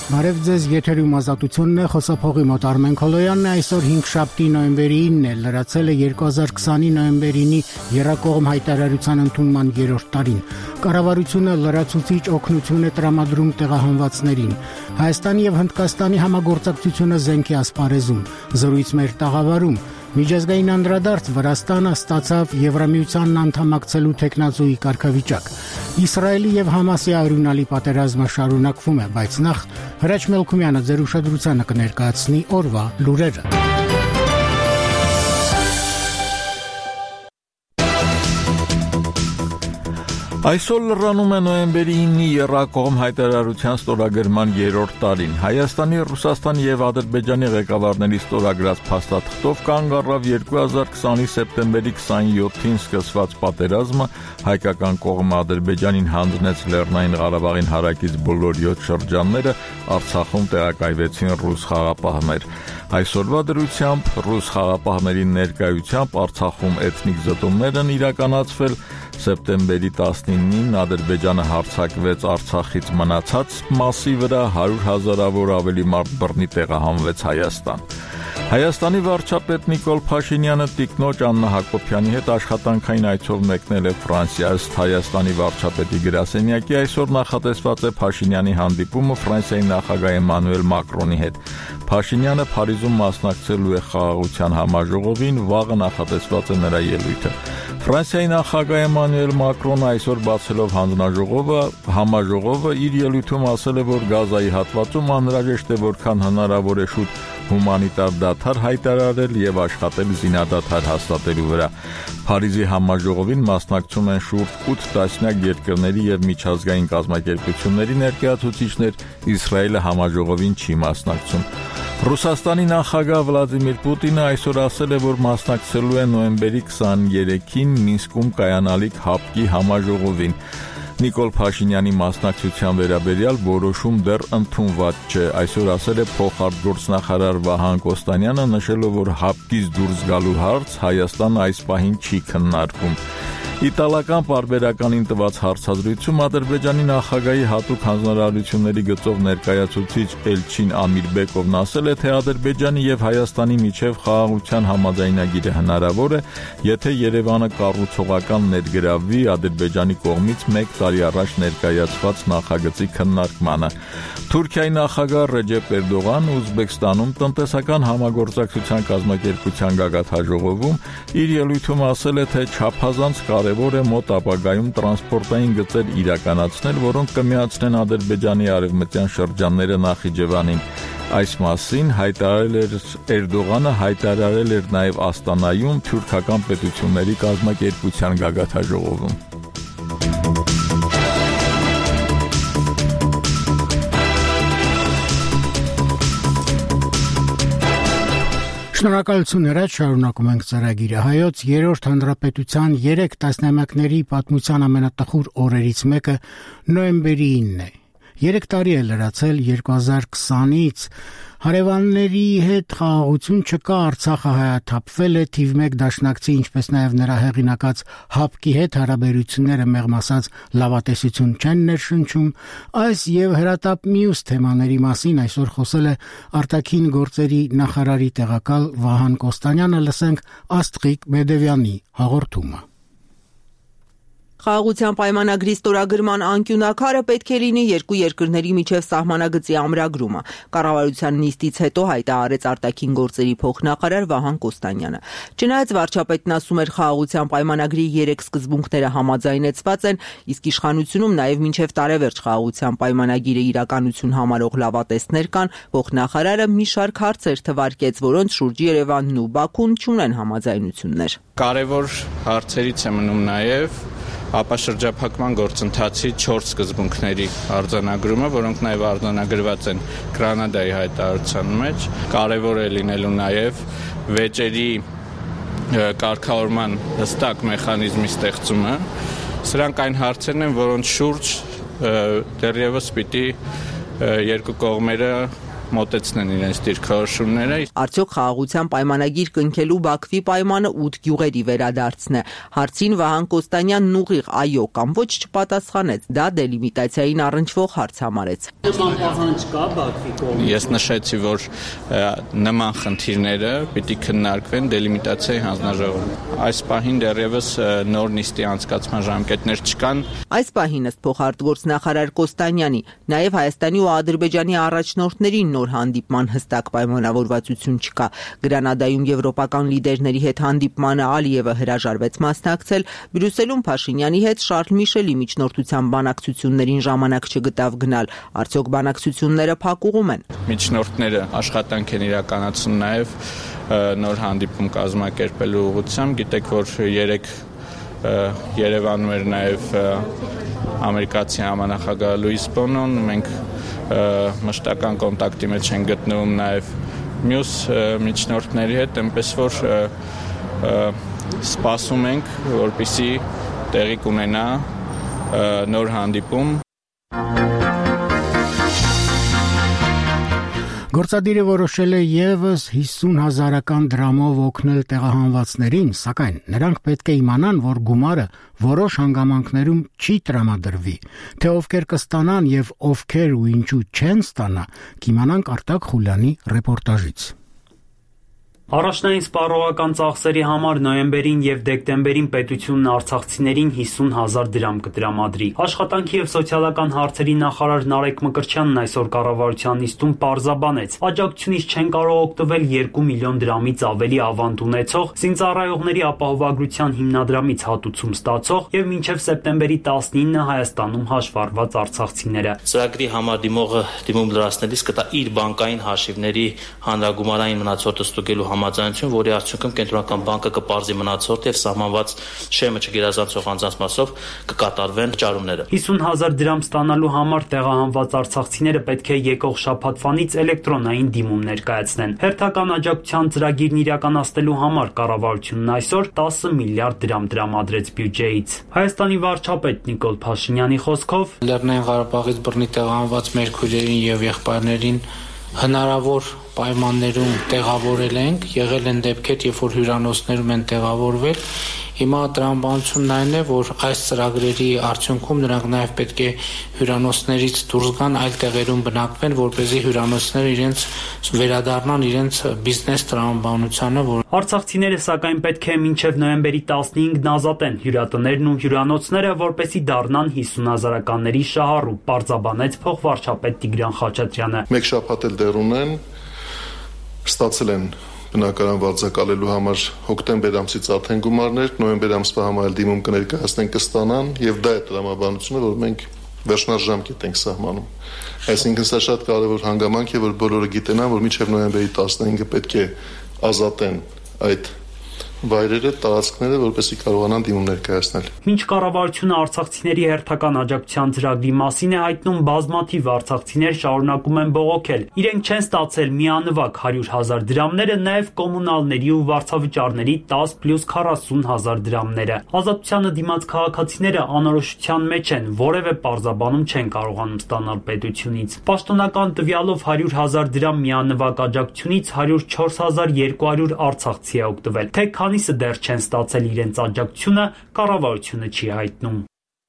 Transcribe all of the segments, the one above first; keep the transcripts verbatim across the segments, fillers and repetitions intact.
Բարև ձեզ, եթերում ազատությունն է, խոսափողի մոտ Արմեն Քոլոյանն է, այսօր հինգշաբթի նոյեմբերի ինն է, լրացել է երկու հազար քսանի նոյեմբերի ինի եռակողմ հայտարարության ընդունման երրորդ տարին։ Կառավարությունը լրացուցիչ օգնություն է տրամադրում տեղահանվածներին։ Հայաստանի եւ Հնդկաստանի համագործակցությունը զենք է ասպարեզում, զրույց մեր տաղավարում։ Միջազգային անդրադարձ Վրաստանը ստացավ Եվրամիությանն անդամակցելու թեկնածուի կարգավիճակ։ Իսրայելի եւ Համասի արյունալի պատերազմը շարունակվում է, բայց նախ Հրաչ Մելքումյանը ձեր ուշադրությանը կներկայացնի օրվա լուրերը։ Այսօր լրանում է նոյեմբերի ինի եռակողմ հայտարարության ստորագրման երրորդ տարին։ Հայաստանի, Ռուսաստանի եւ Ադրբեջանի ղեկավարների ստորագրած փաստաթղթով կանգ առավ երկու հազար քսանի սեպտեմբերի քսանյոթին սկսված պատերազմը, հայկական կողմը Ադրբեջանին հանձնեց Լեռնային Ղարաբաղին հարակից բոլոր յոթ շրջանները, Արցախում տեղակայվեցին ռուս խաղապահներ։ Այսօրվա դրությամբ ռուս խաղապահների ներկայությամբ Արցախում էթնիկ զտումներ են իրականացվել։ Սեպտեմբերի տասնինին Ադրբեջանը հարձակվեց Արցախից մնացած մասի վրա, հարյուր հազարավոր ավելի մարդ բռնի տեղահանվեց Հայաստան։ Հայաստանի վարչապետ Նիկոլ Փաշինյանը տիկնոջ Աննա Հակոբյանի հետ աշխատանքային այցով մեկնել է Ֆրանսիա, ըստ Հայաստանի վարչապետի գրասենյակի այսօր նախատեսված է Փաշինյանի հանդիպումը Ֆրանսիայի նախագահ Էմանուել Մակրոնի հետ։ Փաշինյանը Փարիզում մասնակցելու է խաղաղության համաժողովին, վաղը նախատեսված է նրա ելույթը։ Ֆրանսիայի նախագահ Էմանուել Մակրոնը այսօր բացելով հանձնաժողովը, համաժողովը իր ելույթում ասել է, որ Գազայի հատվածում անհրաժեշտ է որքան հնարավոր է շուտ հումանիտար դադար հայտարարել եւ աշխատել զինադադար հաստատելու վրա։ Փարիզի համաժողովին մասնակցում են շուրջ ութ տասնյակ երկրների եւ միջազգային կազմակերպությունների ներկայացուցիչներ, Իսրայելը համաժողովին չի մասնակցում։ Ռուսաստանի նախագահ Վլադիմիր Պուտինը այսօր ասել է, որ մասնակցելու է նոյեմբերի քսաներեքին Մինսկում կայանալիք ՀԱՊԿ-ի համաժողովին։ Նիկոլ Փաշինյանի մասնակցության վերաբերյալ որոշում դեռ ընդունված չէ, այսօր ասել է փոխարտգործնախարար Վահան Կոստանյանը, նշելով, որ ՀԱՊԿ-ից դուրս գալու հարց Հայաստանը այս պահին չի քննարկում։ Իտալական պարբերականին տված հարցազրույցում Ադրբեջանի նախագահի հատուկ հանձնարարությունների գծով ներկայացուցիչ Էլչին Ամիրբեկովն ասել է, թե Ադրբեջանի եւ Հայաստանի միջև խաղաղության համաձայնագիրը հնարավոր է, եթե Երևանը կառուցողական ներգրավվի Ադրբեջանի կողմից մեկ տարի առաջ ներկայացված նախագծի քննարկմանը։ Թուրքիայի նախագահ Ռեջեփ Էրդողանը Ուզբեկստանում տնտեսական համագործակցության կազմակերպության գագաթնաժողովում իր ելույթում ասել է, թե չափազանց կարևոր է մոտ ապագայում տրանսպորտային գծեր իրականացնել, որոնք կմիացնեն Ադրբեջանի արևմտյան շրջանները Նախիջևանին։ Այս մասին հայտարարել էր Էրդողանը, հայտարարել էր նաև Աստանայում թուրքական պետությունների կազմակերպության գագաթնաժողովում։ Շնորհակալություն Հրաչ, շարունակում ենք ծրագիրը։ Հայոց երրորդ հանրապետության երեք տասնամյակների պատմության ամենատխուր օրերից մեկը նոյեմբերի ինն է։ Երեք տարի է լրացել երկու հազար քսանից, հարևանների հետ խաղաղություն չկա, Արցախը հայաթափվել է, թիվ մեկ դաշնակցի, ինչպես նաև նրա հեղինակած ՀԱՊԿ-ի հետ հարաբերությունները մեղմ ասած լավատեսություն չեն ներշնչում։ Այս եւ հրատապ մյուս թեմաների մասին այսօր խոսել է արտաքին գործերի նախարարի տեղակալ Վահան Կոստանյանը, լսենք Աստղիկ Մեդևյանի հաղորդումը։ Խաղաղության պայմանագրի ստորագրման անկյունակարը պետք է լինի երկու երկրների միջև սահմանագծի ամրագրումը։ Կառավարության նիստից հետո հայտարարեց արտաքին գործերի փոխնախարար Վահան Կոստանյանը։ Չնայած վարչապետն ասում էր խաղաղության պայմանագրի երեք սկզբունքները համաձայնեցված են, իսկ իշխանությունում նաև մինչև տարեվերջ խաղաղության պայմանագիրը իրականություն համարող լավատեսներ կան, փոխնախարարը մի շարք հարցեր թվարկեց, որոնց շուրջ Երևանն ու Բաքուն չունեն համաձայնություններ։ Կարևոր հարցերից է մնում նաև ապա շրջափակման գործընթացի չորս սկզբունքների արձանագրումը, որոնք նաև արձանագրված են Գրանադայի հայտարարության մեջ, կարևոր է լինելու նաև վեճերի կարգավորման հստակ մեխանիզմի ստեղծումը։ Սրանք այն հարցերն են, որոնց շուրջ դեռևս պիտի երկու կողմերը մոտեցնեն իրենց դիրքորոշումները։ Արդյոք խաղաղության պայմանագիր կնքելու Բաքվի պայմանը ութ գյուղերի վերադարձն է։ Հարցին Վահան Կոստանյանն ուղիղ այո կամ ոչ չպատասխանեց, դա դելիմիտացիային առնչվող հարց համարեց։ Ես նշեցի, որ նման խնդիրները պիտի քննարկվեն դելիմիտացիայի հանձնաժողովում։ Այս պահին դեռևս նոր նիստի անցկացման ժամկետներ չկան։ Այս պահին ըստ փոխարտգործնախարար Կոստանյանի նաև Հայաստանի ու Ադրբեջանի առաջնորդների նոր հանդիպման հստակ պայմանավորվածություն չկա։ Գրանադայում եվրոպական լիդերների հետ հանդիպմանը Ալիևը հրաժարվեց մասնակցել, Բրյուսելում Փաշինյանի հետ Շարլ Միշելի միջնորդության բանակցություններին ժամանակ չգտավ գնալ։ Արդյոք բանակցությունները փակուղում են։ Միջնորդները աշխատանք են իրականացնում նաև նոր հանդիպում կազմակերպելու ուղղությամբ։ Գիտեք, որ երեք Երևանում էր նաև ամերիկացի համանախագահ Լուիս Բոնոն, մենք մշտական կոնտակտի մեջ են գտնվում նաև մյուս միջնորդների հետ, այնպես որ սպասում ենք, որպեսզի տեղի կունենա նոր հանդիպում։ Գործադիրը որոշել է ևս հիսուն հազարական դրամով օգնել տեղահանվածներին, սակայն նրանք պետք է իմանան, որ գումարը որոշ հանգամանքներում չի տրամադրվի, թե ովքեր կստանան եւ ովքեր ու ինչու չեն ստանա, կիմանանք Արտակ Խուլյանի ռեպորտաժից։ Առաջնային սպառողական ծախսերի համար նոյեմբերին եւ դեկտեմբերին պետությունն արցախցիներին հիսուն հազար դրամ կտրամադրի։ Աշխատանքի եւ սոցիալական հարցերի նախարար Նարեկ Մկրտչյանն այսօր կառավարության նիստում պարզաբանեց. աջակցությունից չեն կարող օգտվել երկու միլիոն դրամից ավելի ավանդ ունեցող, զինծառայողների ապահովագրության հիմնադրամից հատուցում ստացող եւ մինչեւ սեպտեմբերի տասնինը Հայաստանում հաշվառված արցախցիները։ Ծրագրի համար դիմողը դիմում լրացնելիս կտա իր բանկային հաշիվների հանրագումարային մնացորդը ստուգելու համաձայնություն, որի արդյունքում կենտրոնական բանկը կպարզի մնացորդը եւ սահմանված շեմը չգերազանցող անձանց մասով կկատարվեն վճարումները։ հիսուն հազար դրամ ստանալու համար տեղահանված արցախցիները պետք է եկող շաբաթվանից էլեկտրոնային դիմում ներկայացնեն։ Հերթական աջակցության ծրագիրն իրականացնելու համար կառավարությունն այսօր տասը միլիարդ դրամ տրամադրեց բյուջեից։ Հայաստանի վարչապետ Նիկոլ Փաշինյանի խոսքով Լեռնային Ղարաբաղից բռնի տեղահանված մեր քույրերին եւ եղբայրներին հնարավոր պայմաններում տեղավորել ենք, եղել են դեպքեր, երբ որ հյուրանոցներում են տեղավորվել։ Հիմա տրամաբանությունն այն է, որ այս ծրագրերի արդյունքում նրանք նաև պետք է հյուրանոցներից դուրս գան, այլ տեղերում բնակվեն, որպեսզի հյուրանոցները իրենց վերադառնան իրենց բիզնես տրամաբանությանը, որ Արցախցիները սակայն պետք է մինչև նոյեմբերի տասնհինգն ազատեն հյուրանոցներն ու հյուրանոցները, որպեսզի դառնան հիսուն հազարականների շահառու, պարզաբանեց փոխվարչապետ Տիգրան Խաչատրյանը։ Մեկ շաբաթ էլ դեռ ունեն, ստացել են բնակարան վարձակալելու համար հոկտեմբեր ամսից արդեն գումարներ, նոյեմբեր ամսվա համար դիմում կներկայացնեն կստանան եւ դա է տրամաբանությունը, որ մենք վերջնաժամկետ ենք սահմանում։ Այսինքն սա շատ կարևոր հանգամանք է, որ բոլորը գիտենան, որ մինչև նոյեմբերի տասնհինգը պետք է ազատեն այդ վայրերը, տարածքները, որպեսզի կարողանան դիմում ներկայացնել։ Մինչ կառավարությունը արցախցիների հերթական աջակցության ծրագրի մասին է հայտնում, բազմաթիվ արցախցիներ շարունակում են բողոքել։ Իրենք չեն ստացել միանվագ հարյուր հազար դրամները, նաև կոմունալների ու վարձավճարների տաս պլյուս քառասուն հազար դրամները։ Ազատությանը դիմաց քաղաքացիները անորոշության մեջ են, որևէ պարզաբանում չեն կարողանում ստանալ պետությունից։ Պաշտոնական տվյալով հարյուր հազար դրամ միանվագ աջակցությունից հարյուր չորս հազար երկու հարյուր արցախցի է օգտվել։ Թե քանիսը դեռ չեն ստացել իրենց աջակցությունը, կառավարությունը չի հայտնում։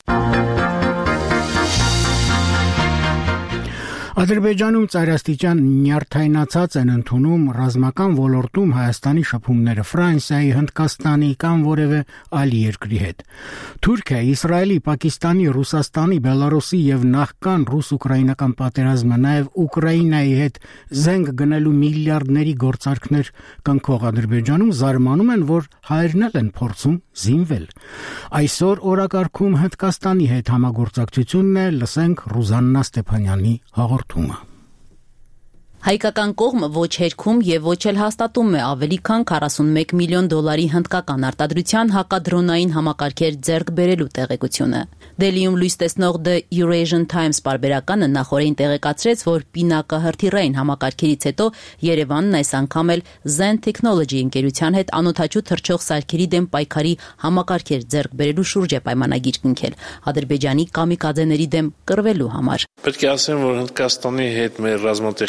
Ադրբեջանում ծայրաստիճան նյարդայնացած են ընդունում ռազմական ոլորտում Հայաստանի շփումները Ֆրանսիայի, Հնդկաստանի կամ որևէ այլ երկրի հետ։ Թուրքիա, Իսրայելի, Պակիստանի, Ռուսաստանի, Բելարուսի եւ նախքան ռուս-ուկրաինական պատերազմը, նաեւ Ուկրաինայի հետ զենք գնելու միլիարդների գործարքներ կնքող Ադրբեջանում զարմանում են, որ հայերն են փորձում զինվել։ Այսօր օրակարգում Հնդկաստանի հետ համագործակցությունն է, լսենք Ռուզաննա Ստեփանյանի հաղորդումը։ Հայկական կողմը ոչ հերքում եւ ոչ էլ հաստատում է ավելի քան քառասունմեկ միլիոն դոլարի հնդկական արտադրության հակադրոնային համակարգեր ձեռք բերելու տեղեկությունը։ Դելիում լույս տեսնող The Eurasian Times պարբերականը նախորդին տեղեկացրեց, որ պինակահրթիռային համակարգերից հետո Երևանն այս անգամ էլ Zen Technology ընկերության հետ անօդաչու թռչող սարքերի դեմ պայքարի համակարգեր ձեռք բերելու շուրջ է պայմանագիր կնքել Ադրբեջանի կամիկաձեների դեմ կռվելու համար։ Պետք է ասեմ, որ Հնդկաստանի հետ մեր ռազմատեխնիկական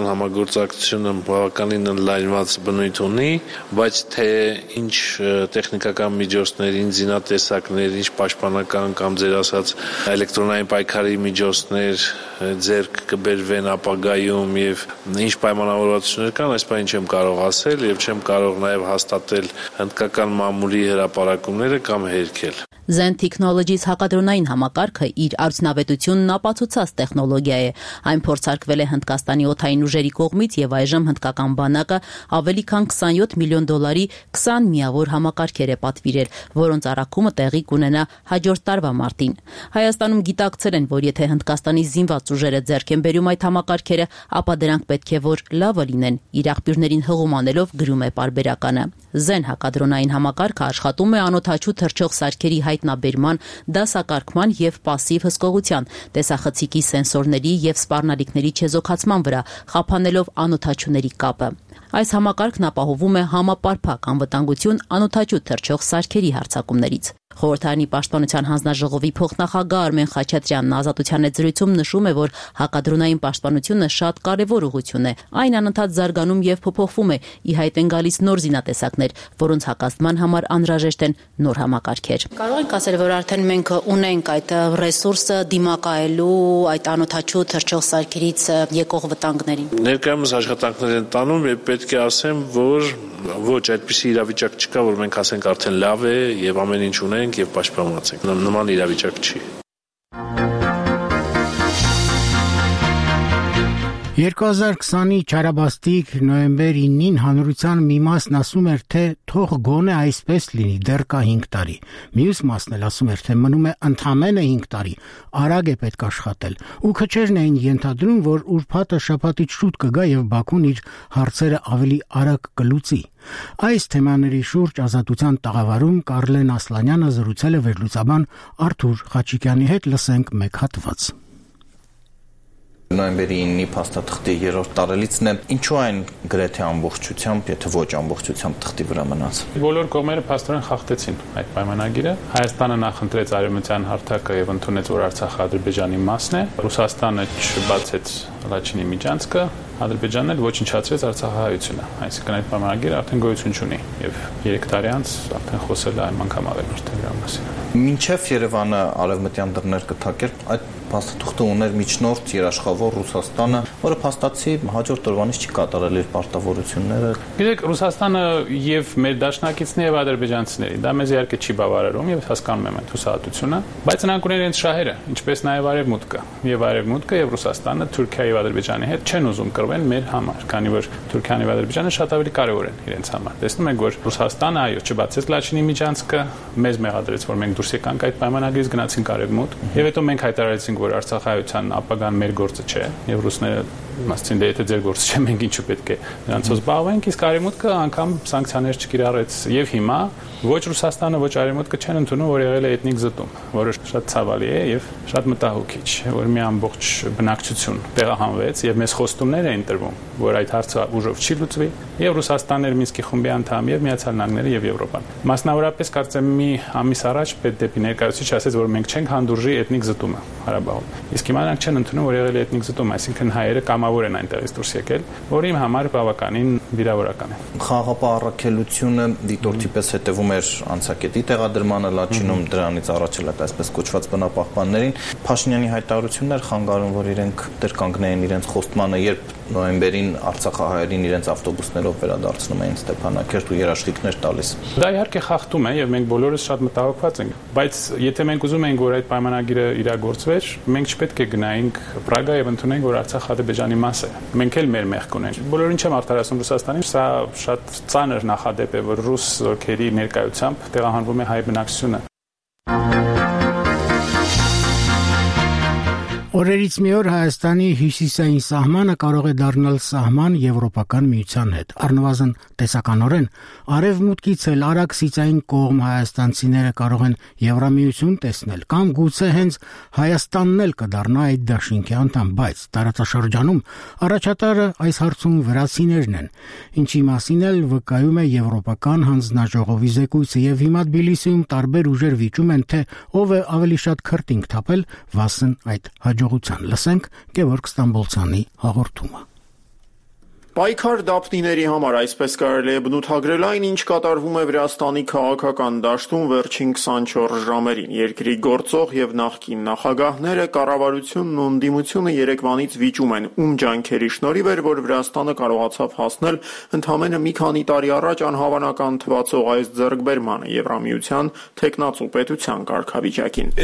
կառավարության համագործակցությունը բավականին ընդլայնված բնույթ ունի, բայց թե ինչ տեխնիկական միջոցներ, ինչ զինատեսակներ, ինչ պաշտպանական կամ ձեր ասած էլեկտրոնային պայքարի միջոցներ ձեռք կբերվեն ապագայում եւ ինչ պայմանավորվածություններ կան, այս բանը չեմ կարող ասել եւ չեմ կարող նաեւ հաստատել հնդկական մամուլի հրապարակումները կամ հերքել։ Zen Technologies հակադրոնային համակարգը իր արդյունավետությունն ապացուցած տեխնոլոգիա է։ Այն փորձարկվել է Հնդկաստանի օդային ուժերի կողմից եւ այժմ հնդկական բանակը ավելի քան քսանյոթ միլիոն դոլարի քսան միավոր համակարգեր է պատվիրել, որոնց առաքումը տեղի կունենա հաջորդ տարվա մարտին։ Հայաստանում գիտակցել են, որ եթե Հնդկաստանի զինված ուժերը ձեռք են բերում այդ համակարգերը, ապա դրանք պետք է որ լավը լինեն, իր աղբյուրներին հղում անելով գրում է պարբերականը։ Zen հակադրոնային համակարգը աշխատում է անօդաչու թռչող սարքերի հայտնաբերման, դասակարգման եւ պասիվ հսկողության, տեսախցիկի սենսորների եւ սպառնալիքների չեզոքացման վրա, խափանելով անօդաչուների կապը։ Այս համակարգն ապահովում է համապարփակ անվտանգություն անօդաչու թռչող սարքերի հարձակումներից։ Խորհրդարանի պաշտպանության հանձնաժողովի փոխնախագահ Արմեն Խաչատրյանն Ազատության հետ զրույցում նշում է, որ հակադրոնային պաշտպանությունը շատ կարևոր ուղղություն է։ Այն անընդհատ զարգանում եւ փոփոխվում է, ի հայտ են գալիս նոր զինատեսակներ, որոնց հակազդման համար անհրաժեշտ են նոր համակարգեր։ Կարող ենք ասել, որ արդեն մենք ունենք այդ ռեսուրսը դիմակայելու այդ անօդաչու թռչող սարքերից եկող վտանգներին։ Ներկայումս աշխատանքներ են տանում եւ պետք է ասեմ, որ ոչ այդպիսի իրավիճակ չկա, որ մենք ասենք արդեն լավ է եւ ամեն ինչ ունենք եւ պաշտպանված ենք։ Նման իրավիճակ չի։ երկու հազար քսանի չարաբաստիկ նոյեմբեր ինին հանրության մի մասն ասում էր, թե թող գոնե այսպես լինի, դեռ կա հինգ տարի։ Մյուս մասն էլ ասում էր, թե մնում է ընդամենը հինգ տարի, արագ է պետք աշխատել։ Ու քչերն էին ենթադրում, որ ուրբաթը շաբաթից շուտ կգա եւ Բաքուն իր հարցերը ավելի արագ կլուծի։ Այս թեմաների շուրջ Ազատության տաղավարում Կարլեն Ասլանյանը զրուցել է վերլուծաբան Արթուր Խաչիկյանի հետ, լսենք մեկ հատված։ Նոյեմբերի ինի փաստաթղթի երրորդ տարելիցն է, ինչու այն գրեթե ամբողջությամբ, եթե ոչ ամբողջությամբ թղթի վրա մնաց։ Բոլոր կողմերը փաստորեն խախտեցին այդ պայմանագիրը։ Հայաստանը նախընտրեց արևմտյան հարթակը եւ ընդունեց, որ Արցախը Ադրբեջանի մասն է։ Ռուսաստանը չբացեց Լաչինի միջանցքը, Ադրբեջանն էլ ոչնչացրեց Արցախահայությունը։ Այսինքն այդ պայմանագիրը արդեն գոյություն չունի եւ երեք տարի անց արդեն խոսել է այն անգամ ավելորդ դրա մասին։ Մինչև Երևանը արևմտյան դռներ կթակեր, այդ փաստաթուղթը ուներ միջնորդ երաշխավոր Ռուսաստանը, որը փաստացի հաջորդ օրվանից չի կատարել իր պարտավորությունները։ Գիտեք, Ռուսաստանը եւ մեր դաշնակիցն է եւ ադրբեջանցիների, դա մեզ իհարկե չի բավարարում եւ հասկանում եմ այդ հուսահատությունը, բայց նրանք ունեն իրենց շահերը, ինչպես նաեւ արևմուտքը։ Եվ արևմուտքը եւ Ռուսաստանը Թուրքիայի եւ Ադրբեջանի հետ չեն ուզում կռվեն մեր համար, քանի որ Թուրքիան եւ Ադրբեջանը շատ ավելի կարեւոր են իրենց համար։ Տեսնում եք, որ Ռուսաստանը այո, չբացեց Լաչինի միջանցքը, մեզ մեղադրեց, որ մենք դուրս եկանք այդ պայմանագրից, գնացինք արևմուտք, եւ հետո մենք հայտարարեցինք, որ Արցախահայության ապագան մեր գործը չէ, եւ ռուսները ասացին, դե եթե ձեր գործը չէ, մենք ինչու պետք է նրանցով զբաղվենք, իսկ արևմուտքը անգամ սանկցիաներ չկիրառեց։ Եվ հիմա ոչ Ռուսաստանը, ոչ արևմուտքը չեն ընդունում, որ եղել է էթնիկ զտում, որը շատ ցավալի է եւ շատ մտահոգիչ, որ մի ամբողջ բնակչություն տեղահանվեց եւ մեզ խոստումներ էին տրվում, որ այդ հարցը ուժով չի լուծվի, եւ Ռուսաստանն էր Մինսկի խումբի անդամ, եւ Միացյալ Նահանգները եւ Եվրոպան։ Մասնավորապես կարծեմ մի ամիս առաջ պետդեպի ներկայացուցիչ ասեց, որ մենք չենք հանդուրժի էթնիկ զտումը Ղարաբաղում։ Իսկ հիմա նրանք չեն ընդունում, որ եղել է էթնիկ զտում, այսինքն հայերը կամավոր են այնտեղից դուրս եկել, որը իմ համար բավականին վիրավորական է։ Խաղաղապահ առաքելությունը դիտորդի պես հետևում էր անցակետի տեղադրմանը Լաչինում, դրանից առաջ էլ այսպես կոչված բնապահպաններին։ Փաշինյանի հայտարարություններ խանգարում, որ իրենք դեռ կանգնեին իրենց խոստմանը, երբ նոյեմբերին արցախահայերին իրենց ավտոբուսներով վերադարձնում էին Ստեփանակերտ ու երաշխիքներ տալիս։ Դա իհարկե խախտում է եւ մենք բոլորս շատ մտահոգված ենք, բայց եթե մենք ուզում ենք, որ այդ պայմանագիրը իրագործվեր, մենք չպետք է գնայինք Պրագա եւ ընդունենք, որ Արցախը Ադրբեջանի մաս է։ Մենք էլ մեր մեղք ունենք։ Բոլորին չեմ արտահայտում Ռուսաստանին, սա շատ ծանր նախադեպ է, որ ռուս զորքերի ներկայությամբ տեղահանվում է հայ բնակչությունը։ Օրերից մի օր Հայաստանի հյուսիսային սահմանը կարող է դառնալ սահման Եվրոպական միության հետ։ Առնվազն տեսականորեն արևմուտքից էլ արաքսիցային կողմ հայաստանցիները կարող են Եվրամիություն տեսնել, կամ գուցե հենց Հայաստանն էլ կդառնա այդ դաշինքի անդամ, բայց տարածաշրջանում առաջատարը այս հարցում վրացիներն են, ինչի մասին էլ վկայում է Եվրոպական հանձնաժողովի զեկույցը, եւ հիմա Թբիլիսիում տարբեր ուժեր վիճում են, թե ով է ավելի շատ քրտինք թափել վասն այդ հաջողության։ Լսենք Գևորգ Ստամբոլցյանի հաղորդումը։ Պայքար դափնիների համար այսպես կարելի է բնութագրել այն, ինչ կատարվում է Վրաստանի քաղաքական դաշտում վերջին քսանչորս ժամերին։ Երկրի գործող եւ նախկին նախագահները, կառավարությունն ու ընդդիմությունը երեկվանից վիճում են, ում ջանքերի շնորհիվ էր, որ Վրաստանը կարողացավ հասնել ընդամենը մի քանի տարի առաջ անհավանական թվացող այս ձեռքբերմանը Եվրամիության թեկնածու պետության կարգավիճակին։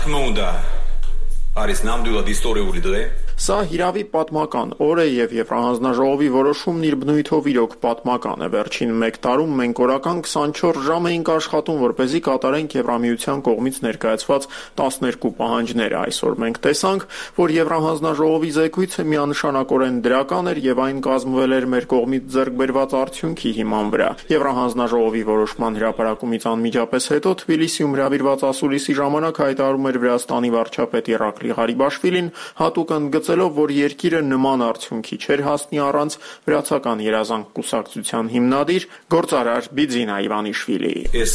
Սա հիրավի պատմական օր է եւ Եվրահանձնաժողովի որոշումն իր բնույթով իրոք պատմական է։ Վերջին մեկ տարում մենք օրական քսանչորս ժամ էինք աշխատում, որպեսզի կատարենք Եվրամիության կողմից ներկայացված տասներկու պահանջները։ Այսօր մենք տեսանք, որ Եվրահանձնաժողովի զեկույցը միանշանակորեն դրական էր եւ այն կազմվել էր մեր կողմից ձեռք բերված արդյունքի հիման վրա։ Եվրահանձնաժողովի որոշման հրապարակումից անմիջապես հետո Թբիլիսիում հրավիրված ասուլիսի ժամանակ հայտարարում էր Վրաստանի վարչապետ Իռակլի Ղարիբաշվիլին, հատուկ ընդգծելով, որ երկիրը նման արդյունքի չէր հասնի առանց վրացական երազանք կուսակցության հիմնադիր գործարար Բիձինա Իվանիշվիլիի։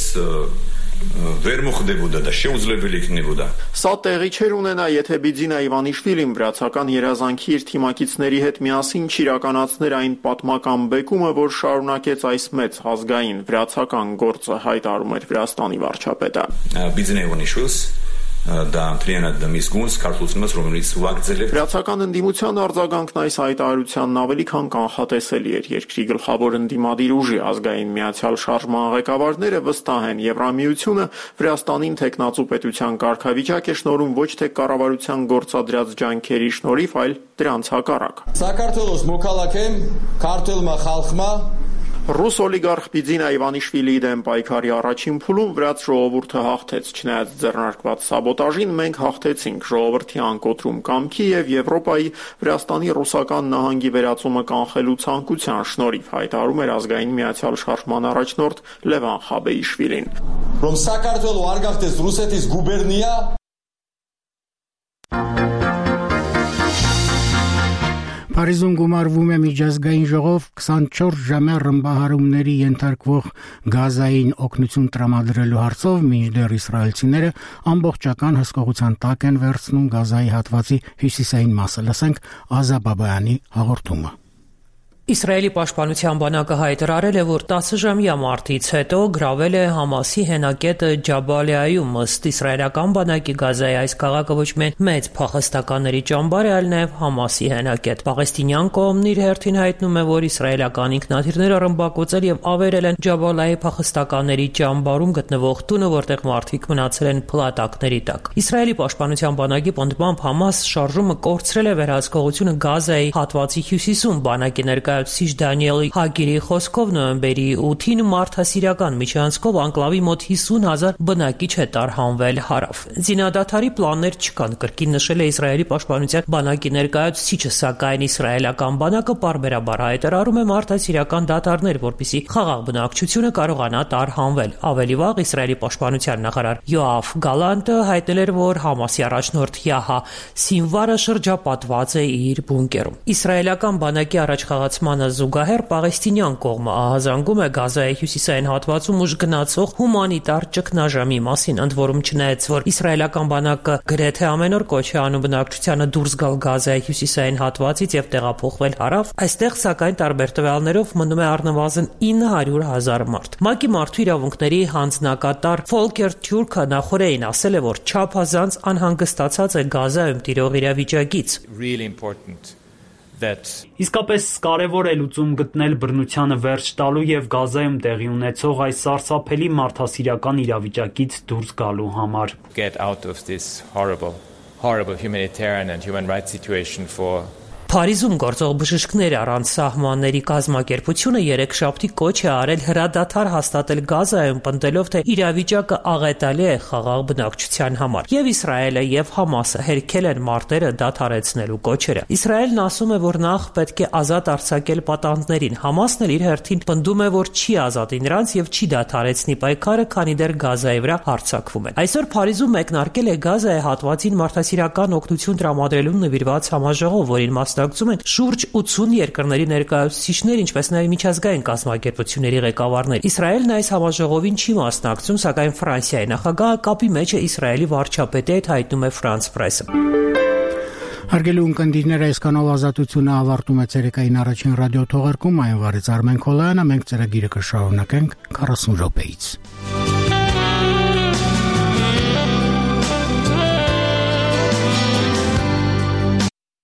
Սա տեղի չէր ունենա, եթե Բիձինա Իվանիշվիլին վրացական երազանքի իր թիմակիցների հետ միասին չիրականացներ այն պատմական բեկումը, որ շարունակեց այս մեծ ազգային վրացական գործը, հայտարարում էր Վրաստանի վարչապետը։ Բիձինա Իվանիշվիլս Վրացական ընդդիմության արձագանքն այս հայտարարությանն ավելի քան կանխատեսելի էր։ Երկրի գլխավոր ընդդիմադիր ուժի ազգային միացյալ շարժման ղեկավարները վստահ են, Եվրամիությունը Վրաստանին թեկնածու պետության կարգավիճակ է շնորհում ոչ թե կառավարության գործադրած ջանքերի շնորհիվ, այլ դրանց հակառակ։ Սակարտվելոս մոքալակեմ քարտելմա խալխմա Ռուս օլիգարխ Բիձինա Իվանիշվիլիի դեմ պայքարի առաջին փուլում վրաց ժողովուրդը հաղթեց, չնայած ձեռնարկված սաբոտաժին մենք հաղթեցինք ժողովրդի անկոտրում կամքի եւ Եվրոպայի Վրաստանի ռուսական նահանգի վերածումը կանխելու ցանկության շնորհիվ, հայտարարում էր ազգային միացյալ շարժման առաջնորդ Լևան Խաբեիշվիլին։ From Sakartvelo Argahtes Rusetis gubernia Փարիզում գումարվում է միջազգային ժողով քսանչորս ժամյա ռմբահարումների ենթարկվող գազային օգնություն տրամադրելու հարցով, մինչդեռ իսրայելցիները ամբողջական հսկողության տակ են վերցնում գազայի հատվածի հյուսիսային մասը։ Լսենք Ազա Բաբայանի հաղորդումը։ Իսրայելի պաշտպանության բանակը հայտարարել է, որ տասը ժամյա մարտից հետո գրավել է Համասի հենակետը Ջաբալիայում։ Ըստ իսրայելական բանակի Գազայի այս քաղաքը ոչ միայն մեծ փախստականների ճամբար է, այլ նաև Համասի հենակետ։ Պաղեստինյան կողմն իր հերթին հայտնում է, որ իսրայելական ինքնաթիռները ռմբակոծել եւ ավերել են Ջաբալիայի փախստականների ճամբարում գտնվող տունը, որտեղ մարդիկ մնացել են փլատակների տակ։ Իսրայելի պաշտպանության բանակի պնդմամբ Համաս շարժումը կորցրել է վերահսկողությունը Գազայի հատվածի հյուսիսում։ Բանակի ներկայ Սիժ Դանիելի Հագիրի խոսքով նոյեմբերի ութին մարդասիրական միջանցքով անկլավի մոտ հիսուն հազար բնակիչ է տարհանվել հարավ։ Զինադադարի պլաններ չկան, կրկին նշել է Իսրայելի պաշտպանության բանակի ներկայացուցիչը, սակայն իսրայելական բանակը պարբերաբար հայտարարում է մարդասիրական դադարներ, որպեսզի խաղաղ բնակչությունը կարողանա տարհանվել։ Ավելի վաղ Իսրայելի պաշտպանության նախարար Յոաֆ Գալանտը հայտնել էր, որ Համասի առաջնորդ Յահա Սինվարը շրջապատված է իր բունկերում։ Իսրայելական բանակի առաջխաղացման զուգահեռ պաղեստինյան կողմը ահազանգում է Գազայի հյուսիսային հատվածում ուժ գնացող հումանիտար ճգնաժամի մասին, ընդ որում չնայած որ իսրայելական բանակը գրեթե ամեն օր կոչ է անում բնակչությանը դուրս գալ Գազայի հյուսիսային հատվածից եւ տեղափոխվել հարավ, այստեղ սակայն տարբեր տվյալներով մնում է առնվազն ինը հարյուր հազար մարդ։ ՄԱԿ-ի մարդու իրավունքների հանձնակատար Ֆոլկեր Թյուրքը նախորդին ասել է, որ չափազանց անհանգստացած է Գազայում տիրող իրավիճակից։ Իսկապես կարևոր է լուծում գտնել բռնությանը վերջ տալու եւ Գազայում տեղի ունեցող այս սարսափելի մարդասիրական իրավիճակից դուրս գալու համար։ Get out of this horrible, horrible humanitarian and human rights situation for Փարիզում գործող բժիշկներ առանց սահմանների կազմակերպությունը երեքշաբթի կոչ է արել հրադադար հաստատել Գազայում, պնդելով, թե իրավիճակը աղետալի է խաղաղ բնակչության համար։ Եվ Իսրայելը եւ Համասը հերքել են մարտերը դադարեցնելու կոչերը։ Իսրայելն ասում է, որ նախ պետք է ազատ արձակել պատանդներին։ Համասն էլ իր հերթին պնդում է, որ չի ազատի նրանց եւ չի դադարեցնի պայքարը, քանի դեռ Գազայի վրա հարձակվում են։ Այսօր Փարիզում մեկնարկել է Գազայի հատվածին մարդասիրական օգնություն տրամադրելուն նվիրված համաժողով, որին մասնակցում են շուրջ ութսուն երկրների ներկայացուցիչներ, ինչպես նաև միջազգային կազմակերպությունների ղեկավարներ։ Իսրայելն այս համաժողովին չի մասնակցում, սակայն Ֆրանսիայի նախագահը կապի մեջ է Իսրայելի վարչապետի հետ, հայտնում է Ֆրանս Պրեսը։ Հարգելի ունկնդիրներ, այսքանով ազատությունը ավարտում է ցերեկային առաջին ռադիո թողարկում, այն վարեց Արմեն Քոլյանը, մենք ծրագիրը կշարունակենք քառասուն րոպեից։